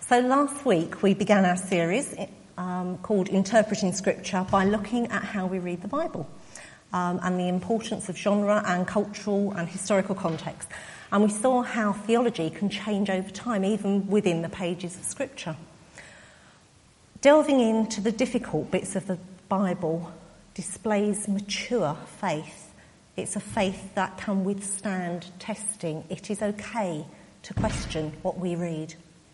So last week we began our series called Interpreting Scripture by looking at how we read the Bible and the importance of genre and cultural and historical context. And we saw how theology can change over time, even within the pages of Scripture. Delving into the difficult bits of the Bible displays mature faith. It's a faith that can withstand testing. It is okay to question what we read.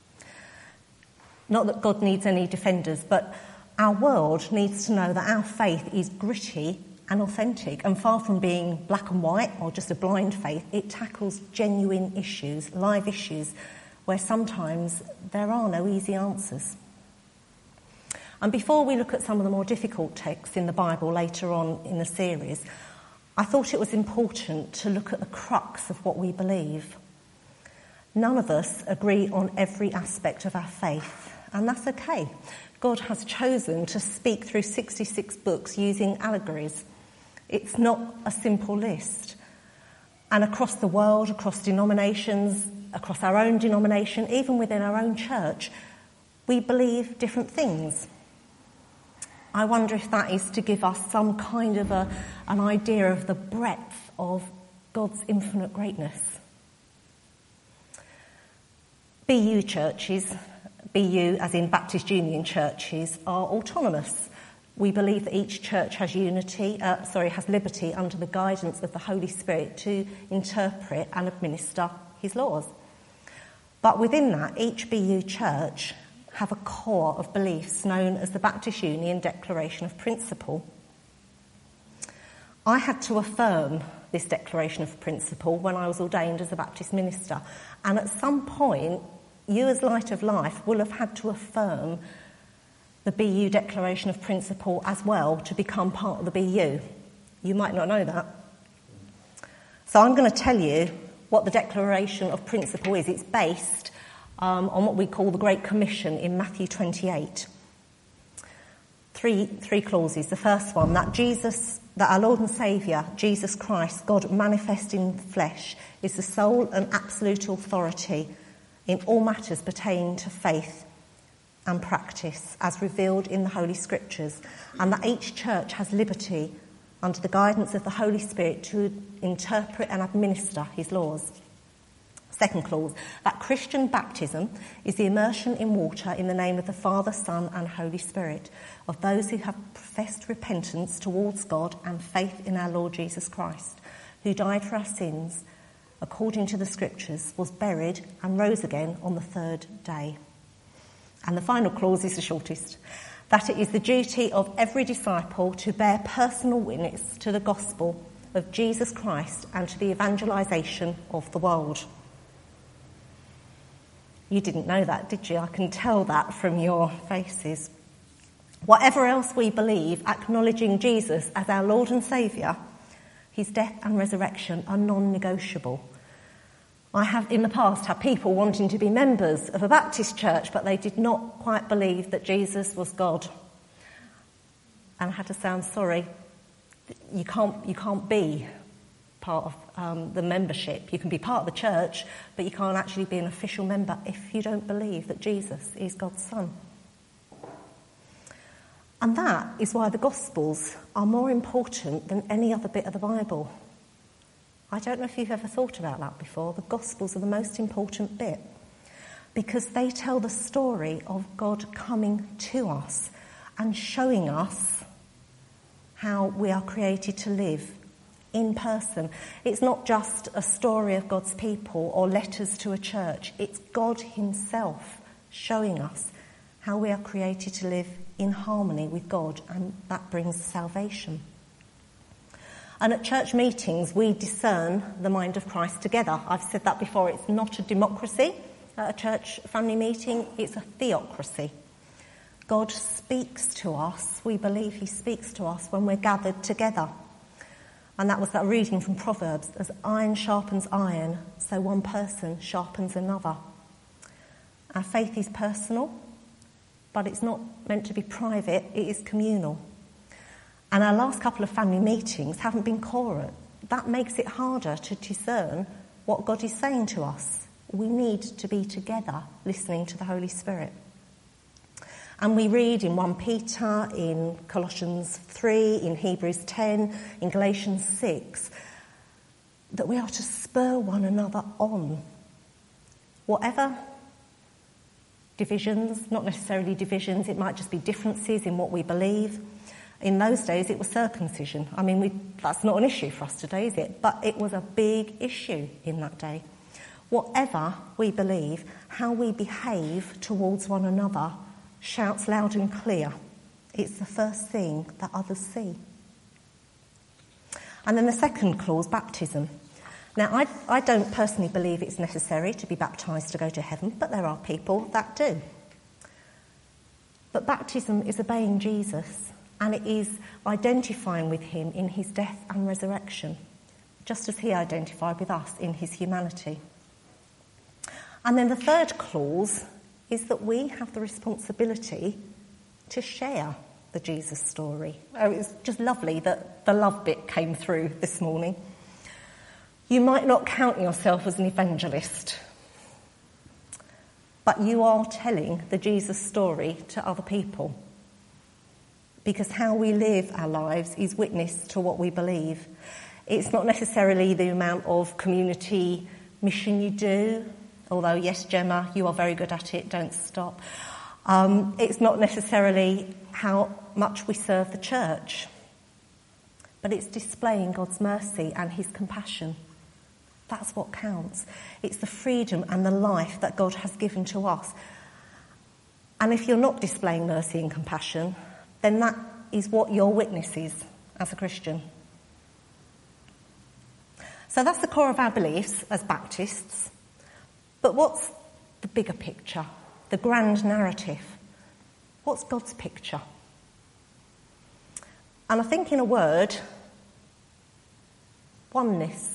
Not that God needs any defenders, but our world needs to know that our faith is gritty and authentic, and far from being black and white or just a blind faith, it tackles genuine issues, live issues, where sometimes there are no easy answers. And before we look at some of the more difficult texts in the Bible later on in the series, I thought it was important to look at the crux of what we believe. None of us agree on every aspect of our faith. And that's okay. God has chosen to speak through 66 books using allegories. It's not a simple list. And across the world, across denominations, across our own denomination, even within our own church, we believe different things. I wonder if that is to give us some kind of an idea of the breadth of God's infinite greatness. BU churches, BU as in Baptist Union churches, are autonomous. We believe that each church has has liberty under the guidance of the Holy Spirit to interpret and administer his laws. But within that, each BU church have a core of beliefs known as the Baptist Union Declaration of Principle. I had to affirm this Declaration of Principle when I was ordained as a Baptist minister, and at some point you as Light of Life will have had to affirm the BU Declaration of Principle as well to become part of the BU. You might not know that. So I'm going to tell you what the Declaration of Principle is. It's based on what we call the Great Commission in Matthew 28. Three clauses. The first one, that our Lord and Saviour, Jesus Christ, God manifest in flesh, is the sole and absolute authority in all matters pertaining to faith and practice as revealed in the Holy Scriptures, and that each church has liberty under the guidance of the Holy Spirit to interpret and administer his laws. Second clause, that Christian baptism is the immersion in water in the name of the Father, Son and Holy Spirit of those who have professed repentance towards God and faith in our Lord Jesus Christ, who died for our sins according to the Scriptures, was buried and rose again on the third day. And the final clause is the shortest, that it is the duty of every disciple to bear personal witness to the gospel of Jesus Christ and to the evangelisation of the world. You didn't know that, did you? I can tell that from your faces. Whatever else we believe, acknowledging Jesus as our Lord and Saviour, his death and resurrection are non-negotiable. I have in the past had people wanting to be members of a Baptist church, but they did not quite believe that Jesus was God. And I had to say, I'm sorry, you can't be part of the membership. You can be part of the church, but you can't actually be an official member if you don't believe that Jesus is God's Son. And that is why the Gospels are more important than any other bit of the Bible. I don't know if you've ever thought about that before. The Gospels are the most important bit because they tell the story of God coming to us and showing us how we are created to live in person. It's not just a story of God's people or letters to a church. It's God himself showing us how we are created to live in harmony with God, and that brings salvation. And at church meetings, we discern the mind of Christ together. I've said that before. It's not a democracy at a church family meeting. It's a theocracy. God speaks to us. We believe he speaks to us when we're gathered together. And that was that reading from Proverbs. As iron sharpens iron, so one person sharpens another. Our faith is personal, but it's not meant to be private. It is communal. And our last couple of family meetings haven't been corporate. That makes it harder to discern what God is saying to us. we need to be together listening to the Holy Spirit. And we read in 1 Peter, in Colossians 3, in Hebrews 10, in Galatians 6, that we are to spur one another on. Whatever divisions, not necessarily divisions, it might just be differences in what we believe. In those days, it was circumcision. I mean, that's not an issue for us today, is it? But it was a big issue in that day. Whatever we believe, how we behave towards one another shouts loud and clear. It's the first thing that others see. And then the second clause, baptism. Now, I don't personally believe it's necessary to be baptised to go to heaven, but there are people that do. But baptism is obeying Jesus, and it is identifying with him in his death and resurrection, just as he identified with us in his humanity. And then the third clause is that we have the responsibility to share the Jesus story. Oh, it's just lovely that the love bit came through this morning. You might not count yourself as an evangelist, but you are telling the Jesus story to other people, because how we live our lives is witness to what we believe. It's not necessarily the amount of community mission you do, although, yes, Gemma, you are very good at it, don't stop. It's not necessarily how much we serve the church, but it's displaying God's mercy and his compassion. That's what counts. It's the freedom and the life that God has given to us. And if you're not displaying mercy and compassion, then that is what your witness is as a Christian. So that's the core of our beliefs as Baptists. But what's the bigger picture, the grand narrative? What's God's picture? And I think in a word, oneness.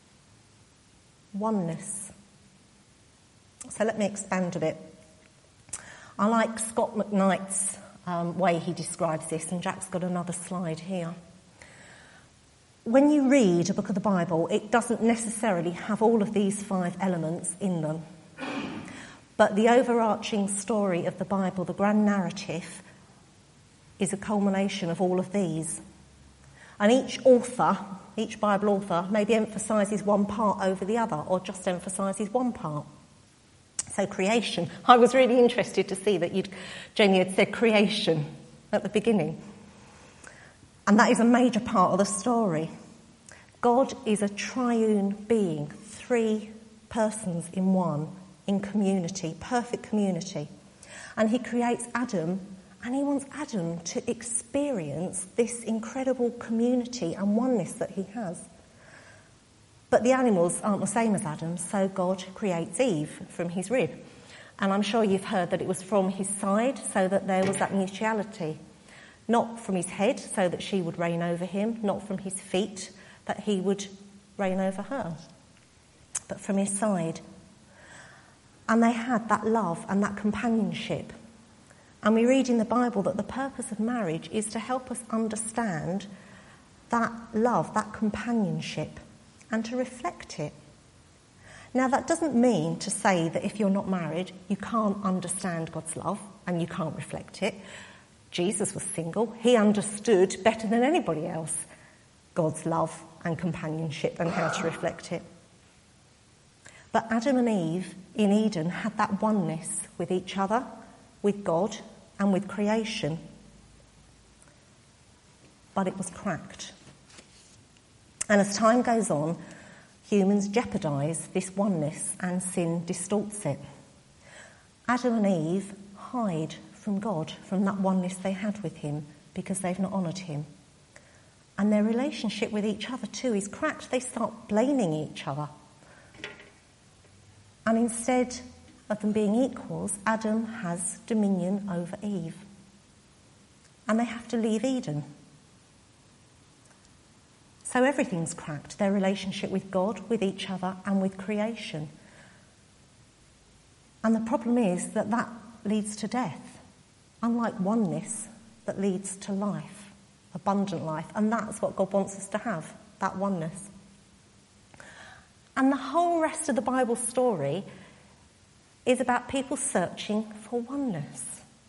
Oneness. So let me expand a bit. I like Scott McKnight's way he describes this, and Jack's got another slide here. When you read a book of the Bible, it doesn't necessarily have all of these 5 elements in them. But the overarching story of the Bible, the grand narrative, is a culmination of all of these. And each author, each Bible author, maybe emphasises one part over the other, or just emphasises one part. So creation. I was really interested to see that Jamie had said creation at the beginning. And that is a major part of the story. God is a triune being, 3 persons in one, in community, perfect community. And he creates Adam, and he wants Adam to experience this incredible community and oneness that he has. But the animals aren't the same as Adam, so God creates Eve from his rib. And I'm sure you've heard that it was from his side, so that there was that mutuality. Not from his head, so that she would reign over him, not from his feet, that he would reign over her, but from his side. And they had that love and that companionship. And we read in the Bible that the purpose of marriage is to help us understand that love, that companionship, and to reflect it. Now, that doesn't mean to say that if you're not married, you can't understand God's love and you can't reflect it. Jesus was single. He understood better than anybody else God's love and companionship and how to reflect it. But Adam and Eve in Eden had that oneness with each other, with God, and with creation. But it was cracked. And as time goes on, humans jeopardise this oneness and sin distorts it. Adam and Eve hide from God, from that oneness they had with him, because they've not honoured him. And their relationship with each other too is cracked. They start blaming each other. And instead of them being equals, Adam has dominion over Eve. And they have to leave Eden. So everything's cracked, their relationship with God, with each other, and with creation. And the problem is that that leads to death, unlike oneness that leads to life, abundant life. And that's what God wants us to have, that oneness. And the whole rest of the Bible story is about people searching for oneness.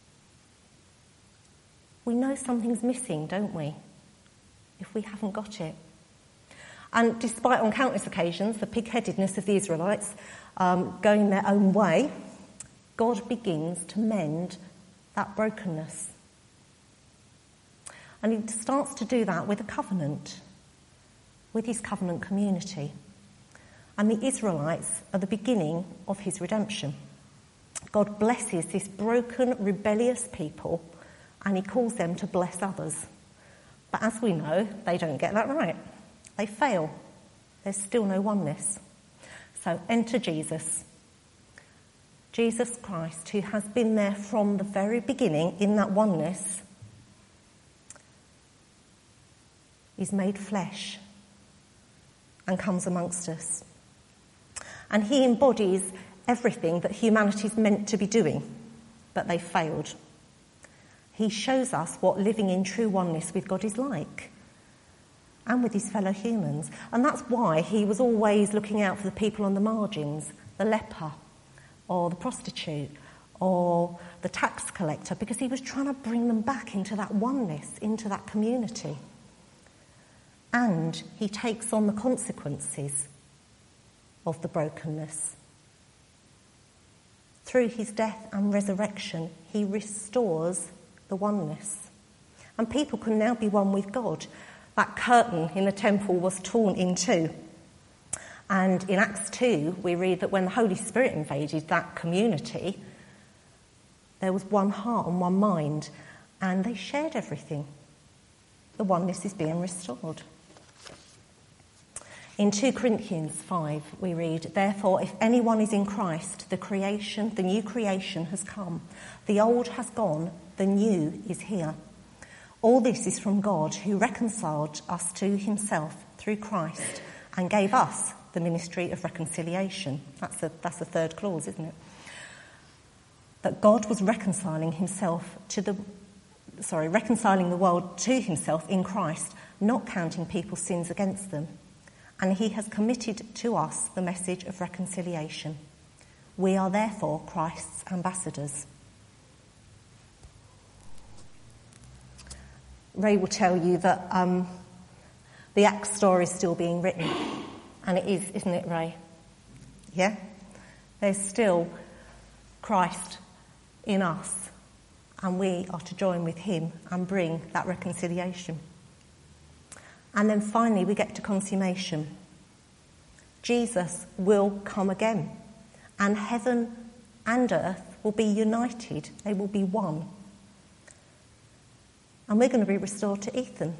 We know something's missing, don't we, if we haven't got it. And despite on countless occasions the pig-headedness of the Israelites going their own way, God begins to mend that brokenness. And he starts to do that with a covenant, with his covenant community. And the Israelites are the beginning of his redemption. God blesses this broken, rebellious people, and he calls them to bless others. But as we know, they don't get that right. They fail. There's still no oneness. So enter Jesus. Jesus Christ, who has been there from the very beginning in that oneness, is made flesh and comes amongst us. And he embodies everything that humanity's meant to be doing, but they failed. He shows us what living in true oneness with God is like, and with his fellow humans. And that's why he was always looking out for the people on the margins, the leper, or the prostitute, or the tax collector, because he was trying to bring them back into that oneness, into that community. And he takes on the consequences of the brokenness. Through his death and resurrection, he restores the oneness. And people can now be one with God. That curtain in the temple was torn in two. And in Acts 2, we read that when the Holy Spirit invaded that community, there was one heart and one mind, and they shared everything. The oneness is being restored. In 2 Corinthians 5, we read, "Therefore, if anyone is in Christ, the new creation has come. The old has gone, the new is here. All this is from God, who reconciled us to himself through Christ and gave us the ministry of reconciliation." That's the third clause, isn't it? That God was reconciling the world to himself in Christ, not counting people's sins against them. And he has committed to us the message of reconciliation. We are therefore Christ's ambassadors. Ray will tell you that the Acts story is still being written. And it is, isn't it, Ray? Yeah? There's still Christ in us. And we are to join with him and bring that reconciliation. And then finally we get to consummation. Jesus will come again. And heaven and earth will be united. They will be one. And we're going to be restored to Ethan.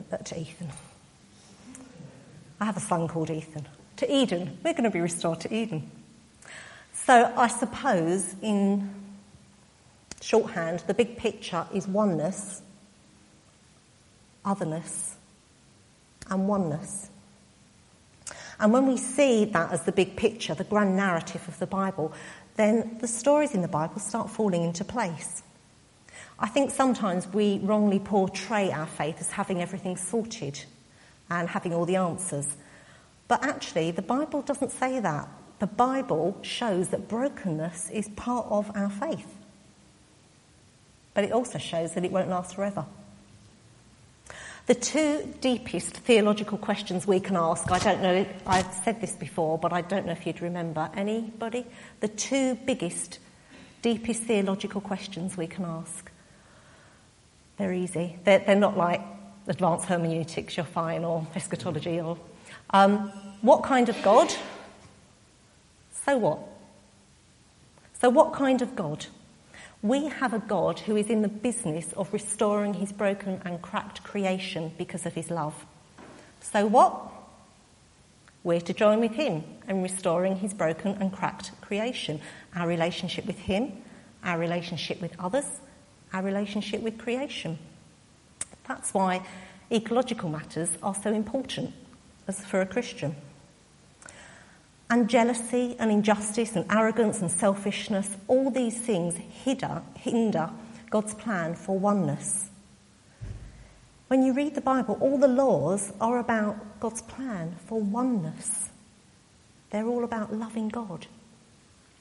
I have a son called Ethan. To Eden. We're going to be restored to Eden. So I suppose in shorthand, the big picture is oneness, otherness, and oneness. And when we see that as the big picture, the grand narrative of the Bible, then the stories in the Bible start falling into place. I think sometimes we wrongly portray our faith as having everything sorted and having all the answers. But actually, the Bible doesn't say that. The Bible shows that brokenness is part of our faith. But it also shows that it won't last forever. The two deepest theological questions we can ask, I don't know, I've said this before, but I don't know if you'd remember. Anybody? The two biggest, deepest theological questions we can ask. They're easy. They're not like advanced hermeneutics, you're fine, or eschatology, or... what kind of God? So what? So what kind of God? We have a God who is in the business of restoring his broken and cracked creation because of his love. So what? We're to join with him in restoring his broken and cracked creation. Our relationship with him, our relationship with others, our relationship with creation. That's why ecological matters are so important as for a Christian. And jealousy and injustice and arrogance and selfishness, all these things hinder God's plan for oneness. When you read the Bible, all the laws are about God's plan for oneness. They're all about loving God.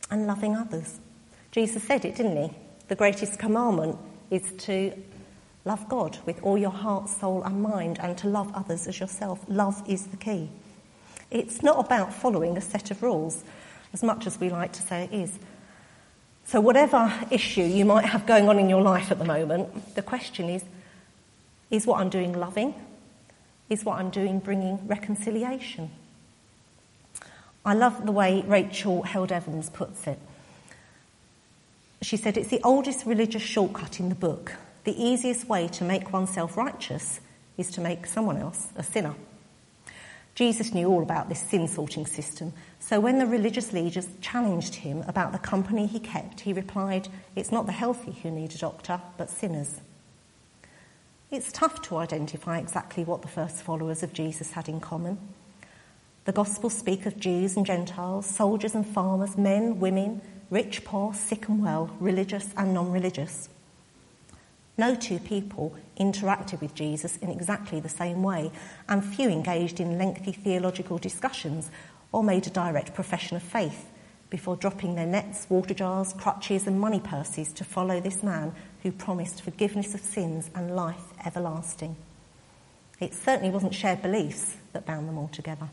and loving others. Jesus said it, didn't he? The greatest commandment is to love God with all your heart, soul and mind, and to love others as yourself. Love is the key. It's not about following a set of rules, as much as we like to say it is. So whatever issue you might have going on in your life at the moment, the question is what I'm doing loving? Is what I'm doing bringing reconciliation? I love the way Rachel Held Evans puts it. She said, it's the oldest religious shortcut in the book. The easiest way to make oneself righteous is to make someone else a sinner. Jesus knew all about this sin-sorting system, so when the religious leaders challenged him about the company he kept, he replied, it's not the healthy who need a doctor, but sinners. It's tough to identify exactly what the first followers of Jesus had in common. The Gospels speak of Jews and Gentiles, soldiers and farmers, men, women, rich, poor, sick and well, religious and non-religious. No two people interacted with Jesus in exactly the same way, and few engaged in lengthy theological discussions or made a direct profession of faith before dropping their nets, water jars, crutches and money purses to follow this man who promised forgiveness of sins and life everlasting. It certainly wasn't shared beliefs that bound them all together.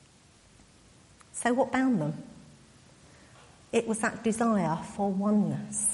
So what bound them? It was that desire for oneness.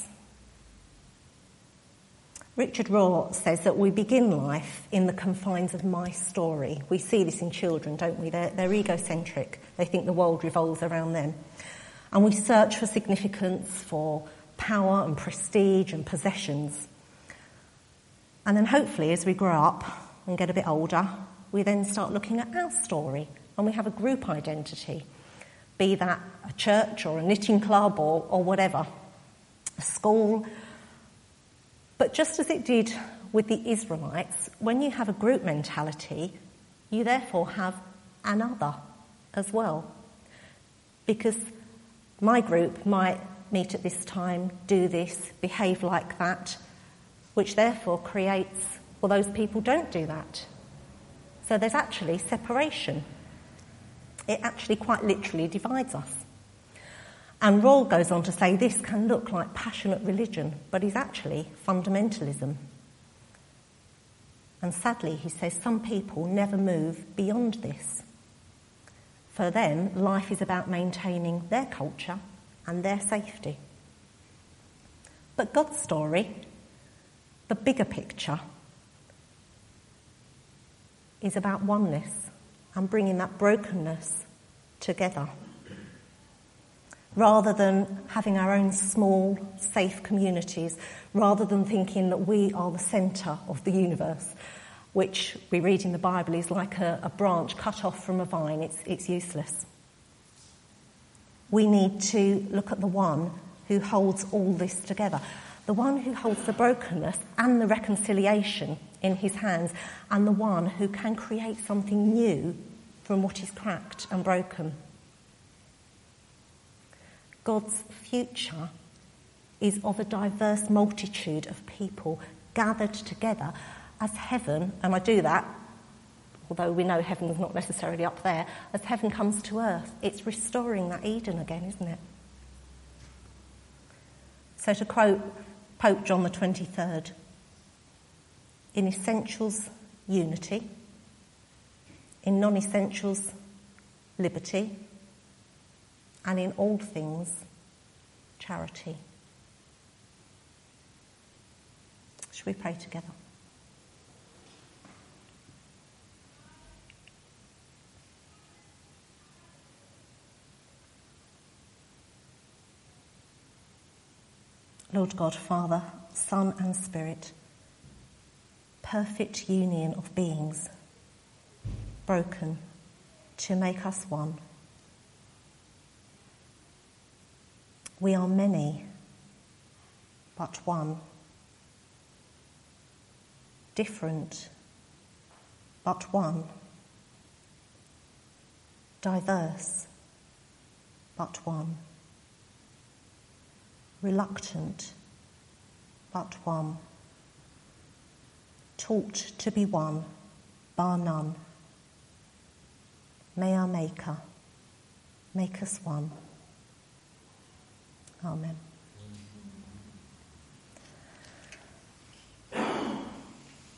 Richard Rohr says that we begin life in the confines of my story. We see this in children, don't we? They're egocentric. They think the world revolves around them. And we search for significance, for power and prestige and possessions. And then hopefully as we grow up and get a bit older, we then start looking at our story and we have a group identity, be that a church or a knitting club or whatever, a school. But just as it did with the Israelites, when you have a group mentality, you therefore have another as well. Because my group might meet at this time, do this, behave like that, which therefore creates, well, those people don't do that. So there's actually separation. It actually quite literally divides us. And Rawls goes on to say this can look like passionate religion, but is actually fundamentalism. And sadly, he says some people never move beyond this. For them, life is about maintaining their culture and their safety. But God's story, the bigger picture, is about oneness and bringing that brokenness together. Rather than having our own small, safe communities, rather than thinking that we are the centre of the universe, which we read in the Bible is like a branch cut off from a vine. It's useless. We need to look at the one who holds all this together, the one who holds the brokenness and the reconciliation in his hands, and the one who can create something new from what is cracked and broken. God's future is of a diverse multitude of people gathered together as heaven, and I do that, although we know heaven's not necessarily up there, as heaven comes to earth. It's restoring that Eden again, isn't it? So to quote Pope John the 23rd, in essentials, unity, in non-essentials, liberty, and in all things, charity. Shall we pray together? Lord God, Father, Son and Spirit, perfect union of beings, broken to make us one. We are many, but one. Different, but one. Diverse, but one. Reluctant, but one. Taught to be one, bar none. May our Maker make us one. Amen.